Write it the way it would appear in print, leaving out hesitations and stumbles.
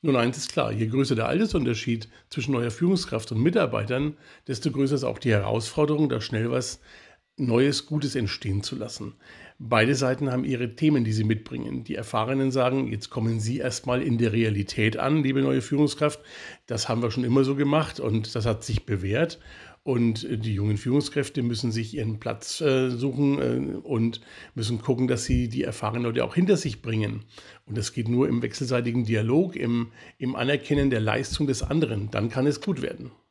Nun, eins ist klar, je größer der Altersunterschied zwischen neuer Führungskraft und Mitarbeitern, desto größer ist auch die Herausforderung, da schnell was Neues, Gutes entstehen zu lassen. Beide Seiten haben ihre Themen, die sie mitbringen. Die Erfahrenen sagen, jetzt kommen Sie erstmal in der Realität an, liebe neue Führungskraft. Das haben wir schon immer so gemacht und das hat sich bewährt. Und die jungen Führungskräfte müssen sich ihren Platz suchen und müssen gucken, dass sie die erfahrenen Leute auch hinter sich bringen. Und das geht nur im wechselseitigen Dialog, im Anerkennen der Leistung des anderen. Dann kann es gut werden.